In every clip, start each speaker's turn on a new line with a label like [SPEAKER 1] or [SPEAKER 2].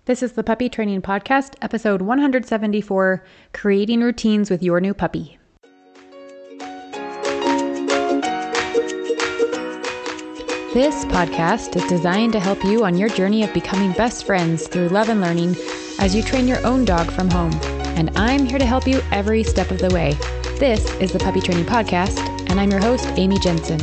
[SPEAKER 1] This is the Puppy Training Podcast, episode 174, Creating Routines with Your New Puppy. This podcast is designed to help you on your journey of becoming best friends through love and learning as you train your own dog from home. And I'm here to help you every step of the way. This is the Puppy Training Podcast, and I'm your host, Amy Jensen.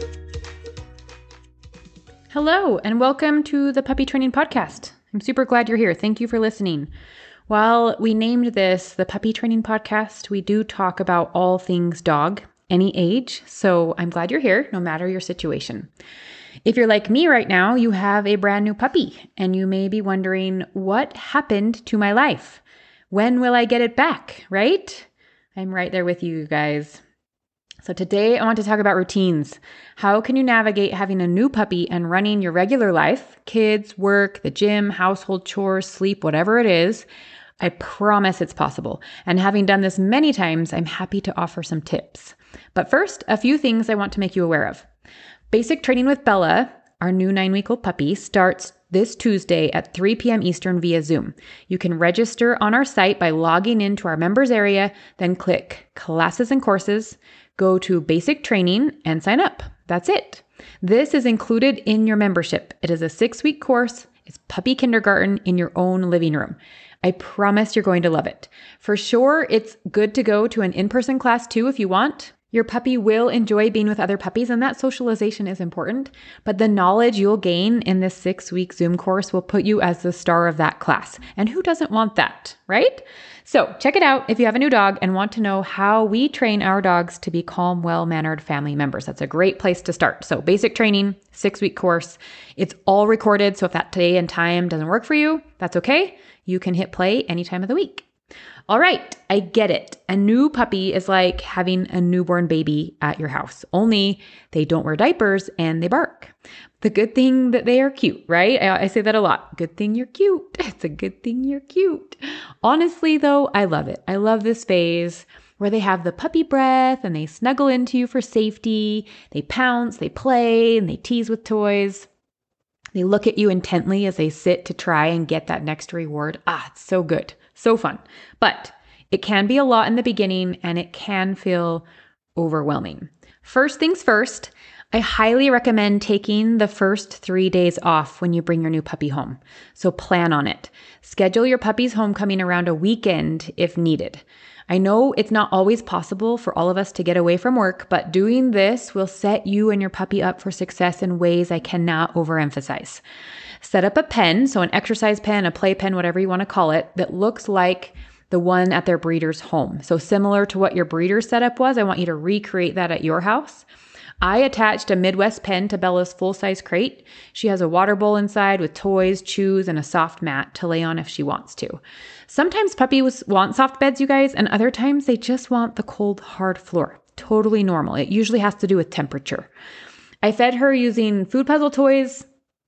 [SPEAKER 1] Hello, and welcome to the Puppy Training Podcast. I'm super glad you're here. Thank you for listening. While we named this the Puppy Training Podcast, we do talk about all things dog, any age. So I'm glad you're here, no matter your situation. If you're like me right now, you have a brand new puppy, and you may be wondering, what happened to my life? When will I get it back, right? I'm right there with you guys. So today I want to talk about routines. How can you navigate having a new puppy and running your regular life, kids, work, the gym, household chores, sleep, whatever it is? I promise it's possible. And having done this many times, I'm happy to offer some tips. But first, a few things I want to make you aware of. Basic Training with Bella, our new 9-week-old puppy, starts this Tuesday at 3 p.m. Eastern via Zoom. You can register on our site by logging into our members area, then click Classes and Courses, go to Basic Training, and sign up. That's it. This is included in your membership. It is a 6-week course. It's puppy kindergarten in your own living room. I promise you're going to love it. For sure, it's good to go to an in-person class too if you want. Your puppy will enjoy being with other puppies, and that socialization is important, but the knowledge you'll gain in this 6-week Zoom course will put you as the star of that class. And who doesn't want that, right? So check it out if you have a new dog and want to know how we train our dogs to be calm, well-mannered family members. That's a great place to start. So Basic Training, 6-week course. It's all recorded, so if that day and time doesn't work for you, that's okay. You can hit play any time of the week. All right, I get it. A new puppy is like having a newborn baby at your house, only they don't wear diapers and they bark. The good thing that they are cute, right? I say that a lot. Good thing you're cute. It's a good thing you're cute. Honestly, though, I love it. I love this phase where they have the puppy breath and they snuggle into you for safety. They pounce, they play, and they tease with toys. They look at you intently as they sit to try and get that next reward. It's so good. So fun. But it can be a lot in the beginning and it can feel overwhelming. First things first, I highly recommend taking the first 3 days off when you bring your new puppy home. So plan on it. Schedule your puppy's homecoming around a weekend if needed. I know it's not always possible for all of us to get away from work, but doing this will set you and your puppy up for success in ways I cannot overemphasize. Set up a pen, so an exercise pen, a play pen, whatever you want to call it, that looks like the one at their breeder's home. So similar to what your breeder's setup was, I want you to recreate that at your house. I attached a Midwest pen to Bella's full-size crate. She has a water bowl inside with toys, chews, and a soft mat to lay on if she wants to. Sometimes puppies want soft beds, you guys, and other times they just want the cold, hard floor. Totally normal. It usually has to do with temperature. I fed her using food puzzle toys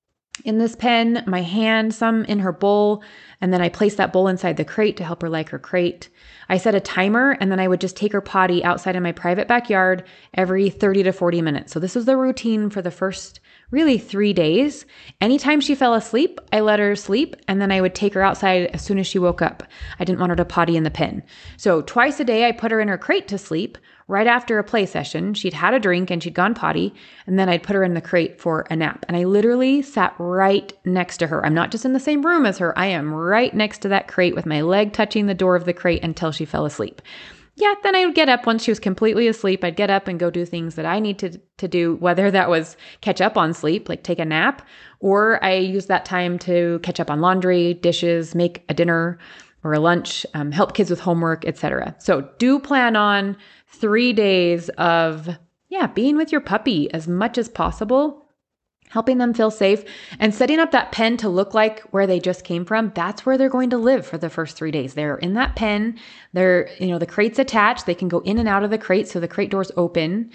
[SPEAKER 1] in this pen, my hand, some in her bowl, and then I placed that bowl inside the crate to help her like her crate. I set a timer, and then I would just take her potty outside in my private backyard every 30 to 40 minutes. So this was the routine for the first really 3 days. Anytime she fell asleep, I let her sleep, and then I would take her outside as soon as she woke up. I didn't want her to potty in the pen. So twice a day, I put her in her crate to sleep. Right after a play session, she'd had a drink and she'd gone potty, and then I'd put her in the crate for a nap. And I literally sat right next to her. I'm not just in the same room as her. I am right next to that crate with my leg touching the door of the crate until she fell asleep. Yeah, then I would get up once she was completely asleep. I'd get up and go do things that I need to do, whether that was catch up on sleep, like take a nap, or I use that time to catch up on laundry, dishes, make a dinner or a lunch, help kids with homework, etc. So do plan on 3 days of, being with your puppy as much as possible, helping them feel safe, and setting up that pen to look like where they just came from. That's where they're going to live for the first 3 days. They're in that pen. They're, the crate's attached. They can go in and out of the crate, so the crate door's open.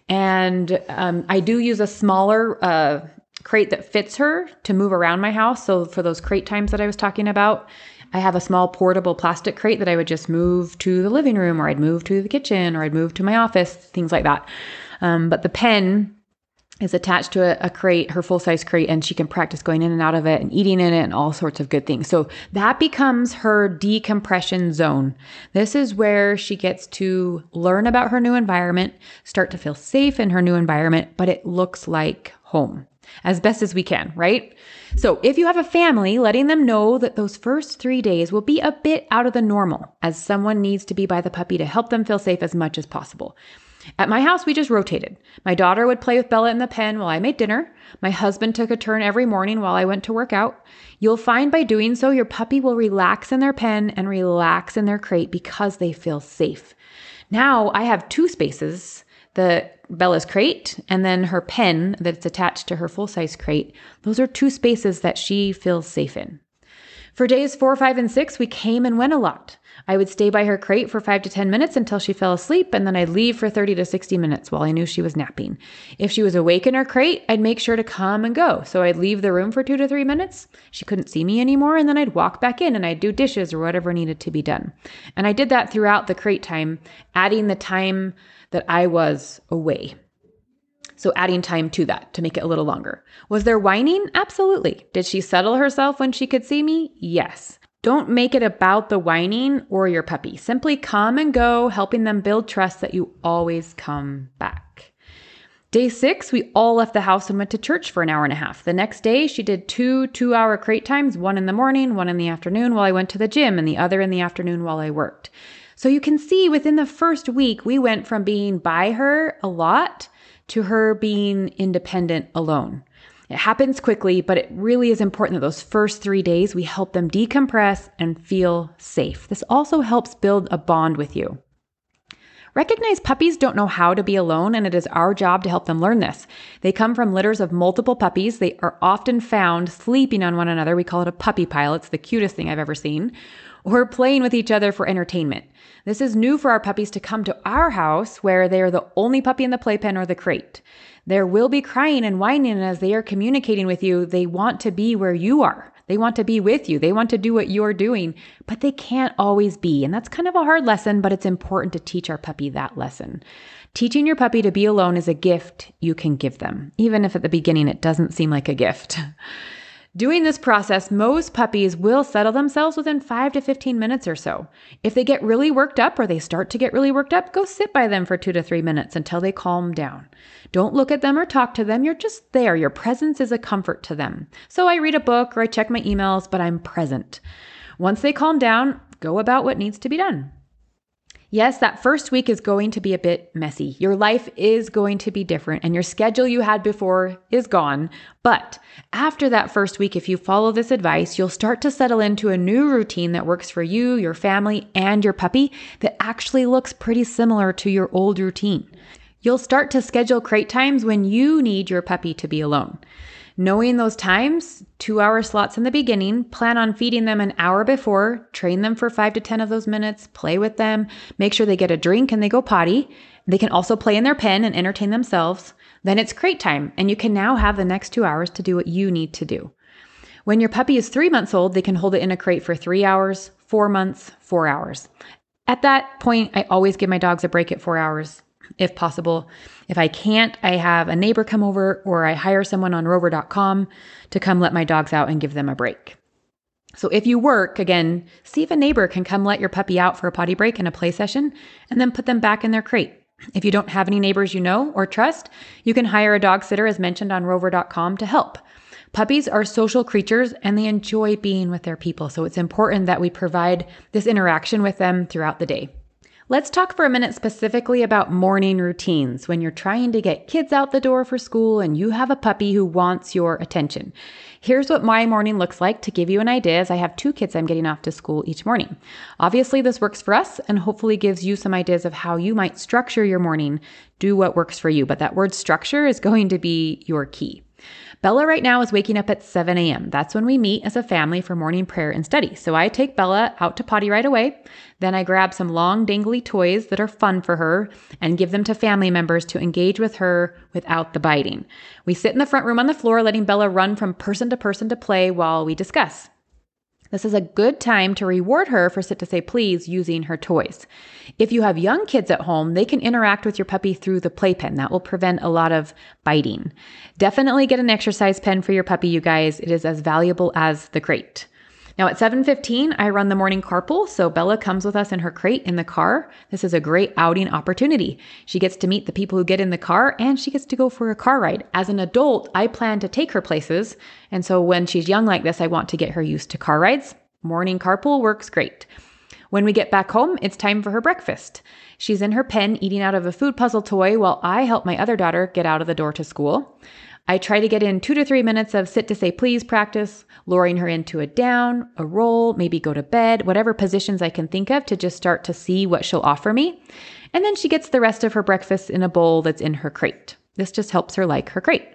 [SPEAKER 1] And I do use a smaller crate that fits her to move around my house. So for those crate times that I was talking about, I have a small portable plastic crate that I would just move to the living room, or I'd move to the kitchen, or I'd move to my office, things like that. But the pen is attached to a crate, her full-size crate, and she can practice going in and out of it and eating in it and all sorts of good things. So that becomes her decompression zone. This is where she gets to learn about her new environment, start to feel safe in her new environment, but it looks like home as best as we can, right? So if you have a family, letting them know that those first 3 days will be a bit out of the normal, as someone needs to be by the puppy to help them feel safe as much as possible. At my house, we just rotated. My daughter would play with Bella in the pen while I made dinner. My husband took a turn every morning while I went to work out. You'll find by doing so, your puppy will relax in their pen and relax in their crate because they feel safe. Now I have 2 spaces, Bella's crate and then her pen that's attached to her full-size crate. Those are 2 spaces that she feels safe in. For days 4, 5, and 6, we came and went a lot. I would stay by her crate for 5 to 10 minutes until she fell asleep, and then I'd leave for 30 to 60 minutes while I knew she was napping. If she was awake in her crate, I'd make sure to come and go. So I'd leave the room for 2 to 3 minutes. She couldn't see me anymore, and then I'd walk back in and I'd do dishes or whatever needed to be done. And I did that throughout the crate time, adding the time that I was away. So adding time to that to make it a little longer. Was there whining? Absolutely. Did she settle herself when she could see me? Yes. Don't make it about the whining or your puppy. Simply come and go, helping them build trust that you always come back. Day 6, we all left the house and went to church for an hour and a half. The next day, she did 2 2-hour crate times, one in the morning, one in the afternoon while I went to the gym, and the other in the afternoon while I worked. So you can see within the first week, we went from being by her a lot to her being independent alone. It happens quickly, but it really is important that those first 3 days, we help them decompress and feel safe. This also helps build a bond with you. Recognize puppies don't know how to be alone, and it is our job to help them learn this. They come from litters of multiple puppies. They are often found sleeping on one another. We call it a puppy pile. It's the cutest thing I've ever seen. Or playing with each other for entertainment. This is new for our puppies to come to our house where they are the only puppy in the playpen or the crate. There will be crying and whining, and as they are communicating with you, they want to be where you are. They want to be with you. They want to do what you're doing, but they can't always be. And that's kind of a hard lesson, but it's important to teach our puppy that lesson. Teaching your puppy to be alone is a gift you can give them, even if at the beginning it doesn't seem like a gift. Doing this process, most puppies will settle themselves within 5 to 15 minutes or so. If they get really worked up or they start to get really worked up, go sit by them for 2 to 3 minutes until they calm down. Don't look at them or talk to them. You're just there. Your presence is a comfort to them. So I read a book or I check my emails, but I'm present. Once they calm down, go about what needs to be done. Yes, that first week is going to be a bit messy. Your life is going to be different and your schedule you had before is gone. But after that first week, if you follow this advice, you'll start to settle into a new routine that works for you, your family, and your puppy that actually looks pretty similar to your old routine. You'll start to schedule crate times when you need your puppy to be alone. Knowing those times, 2-hour slots in the beginning, plan on feeding them an hour before, train them for 5 to 10 of those minutes, play with them, make sure they get a drink and they go potty. They can also play in their pen and entertain themselves. Then it's crate time, and you can now have the next 2 hours to do what you need to do. When your puppy is 3 months old, they can hold it in a crate for 3 hours, 4 months, 4 hours. At that point, I always give my dogs a break at 4 hours. If possible. If I can't, I have a neighbor come over or I hire someone on rover.com to come let my dogs out and give them a break. So if you work, again, see if a neighbor can come let your puppy out for a potty break and a play session and then put them back in their crate. If you don't have any neighbors you know or trust, you can hire a dog sitter as mentioned on rover.com to help. Puppies are social creatures and they enjoy being with their people. So it's important that we provide this interaction with them throughout the day. Let's talk for a minute specifically about morning routines when you're trying to get kids out the door for school and you have a puppy who wants your attention. Here's what my morning looks like to give you an idea, as I have 2 kids I'm getting off to school each morning. Obviously, this works for us and hopefully gives you some ideas of how you might structure your morning, do what works for you. But that word structure is going to be your key. Bella right now is waking up at 7 a.m. That's when we meet as a family for morning prayer and study. So I take Bella out to potty right away. Then I grab some long dangly toys that are fun for her and give them to family members to engage with her without the biting. We sit in the front room on the floor, letting Bella run from person to play while we discuss. This is a good time to reward her for sit to say please using her toys. If you have young kids at home, they can interact with your puppy through the playpen. That will prevent a lot of biting. Definitely get an exercise pen for your puppy, you guys. It is as valuable as the crate. Now at 7:15, I run the morning carpool, so Bella comes with us in her crate in the car. This is a great outing opportunity. She gets to meet the people who get in the car, and she gets to go for a car ride. As an adult, I plan to take her places, and so when she's young like this, I want to get her used to car rides. Morning carpool works great. When we get back home, it's time for her breakfast. She's in her pen eating out of a food puzzle toy while I help my other daughter get out of the door to school. I try to get in 2 to 3 minutes of sit to say please practice, luring her into a down, a roll, maybe go to bed, whatever positions I can think of to just start to see what she'll offer me. And then she gets the rest of her breakfast in a bowl that's in her crate. This just helps her like her crate.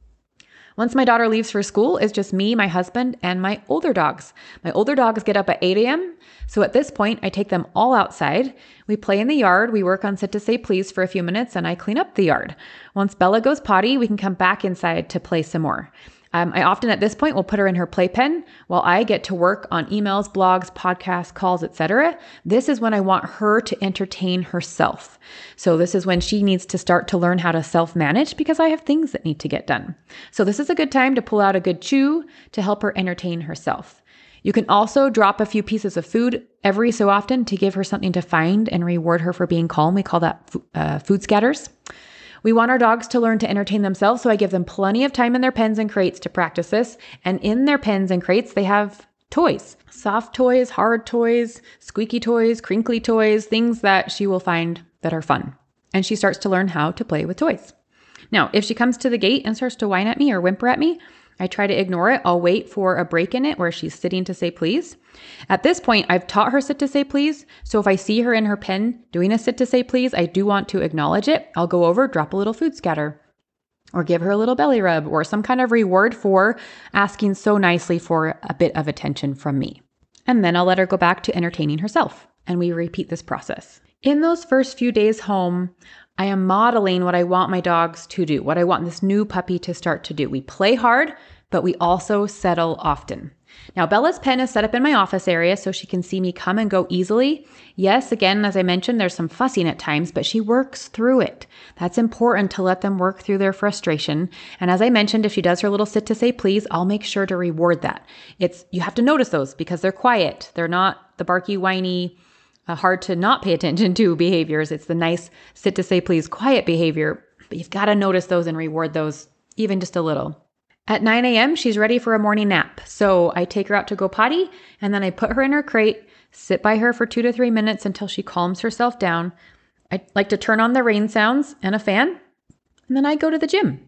[SPEAKER 1] Once my daughter leaves for school, it's just me, my husband, and my older dogs. My older dogs get up at 8 a.m., so at this point, I take them all outside. We play in the yard, we work on sit to say please for a few minutes, and I clean up the yard. Once Bella goes potty, we can come back inside to play some more. I often at this point will put her in her playpen while I get to work on emails, blogs, podcasts, calls, etc. This is when I want her to entertain herself. So this is when she needs to start to learn how to self-manage because I have things that need to get done. So this is a good time to pull out a good chew to help her entertain herself. You can also drop a few pieces of food every so often to give her something to find and reward her for being calm. We call that food scatters. We want our dogs to learn to entertain themselves, so I give them plenty of time in their pens and crates to practice this. And in their pens and crates, they have toys, soft toys, hard toys, squeaky toys, crinkly toys, things that she will find that are fun. And she starts to learn how to play with toys. Now, if she comes to the gate and starts to whine at me or whimper at me, I try to ignore it. I'll wait for a break in it where she's sitting to say please. At this point, I've taught her sit to say please. So if I see her in her pen doing a sit to say please, I do want to acknowledge it. I'll go over, drop a little food scatter, or give her a little belly rub, or some kind of reward for asking so nicely for a bit of attention from me. And then I'll let her go back to entertaining herself. And we repeat this process. In those first few days home, I am modeling what I want my dogs to do, what I want this new puppy to start to do. We play hard, but we also settle often. Now, Bella's pen is set up in my office area so she can see me come and go easily. Yes, again, as I mentioned, there's some fussing at times, but she works through it. That's important to let them work through their frustration. And as I mentioned, if she does her little sit to say please, I'll make sure to reward that. You have to notice those because they're quiet. They're not the barky, whiny, hard to not pay attention to behaviors. It's the nice sit to say please quiet behavior, but you've got to notice those and reward those even just a little. At 9 a.m., she's ready for a morning nap. So I take her out to go potty and then I put her in her crate, sit by her for 2 to 3 minutes until she calms herself down. I like to turn on the rain sounds and a fan, and then I go to the gym.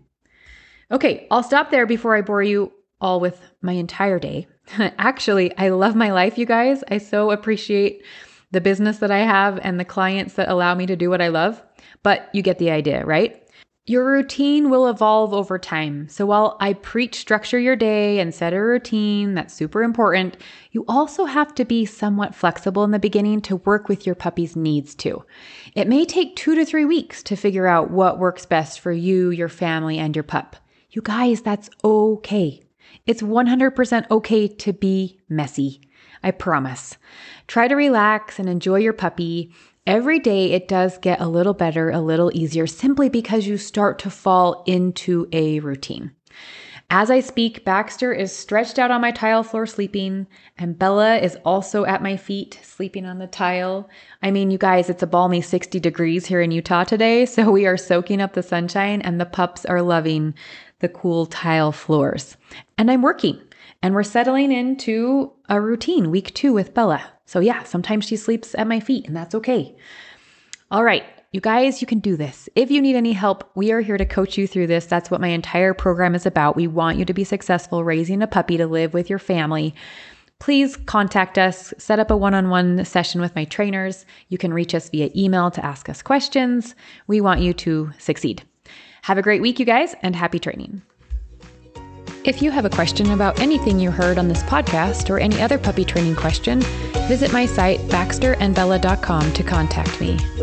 [SPEAKER 1] Okay, I'll stop there before I bore you all with my entire day. Actually, I love my life, you guys. I so appreciate the business that I have and the clients that allow me to do what I love. But you get the idea, right? Your routine will evolve over time. So while I preach structure your day and set a routine, that's super important, you also have to be somewhat flexible in the beginning to work with your puppy's needs too. It may take 2 to 3 weeks to figure out what works best for you, your family, and your pup. You guys, that's okay. It's 100% okay to be messy. I promise. Try to relax and enjoy your puppy. Every day it does get a little better, a little easier, simply because you start to fall into a routine. As I speak, Baxter is stretched out on my tile floor sleeping, and Bella is also at my feet sleeping on the tile. I mean, you guys, it's a balmy 60 degrees here in Utah today, so we are soaking up the sunshine and the pups are loving the cool tile floors. And I'm working. And we're settling into a routine, week 2 with Bella. So yeah, sometimes she sleeps at my feet and that's okay. All right, you guys, you can do this. If you need any help, we are here to coach you through this. That's what my entire program is about. We want you to be successful raising a puppy to live with your family. Please contact us, set up a one-on-one session with my trainers. You can reach us via email to ask us questions. We want you to succeed. Have a great week, you guys, and happy training. If you have a question about anything you heard on this podcast or any other puppy training question, visit my site baxterandbella.com to contact me.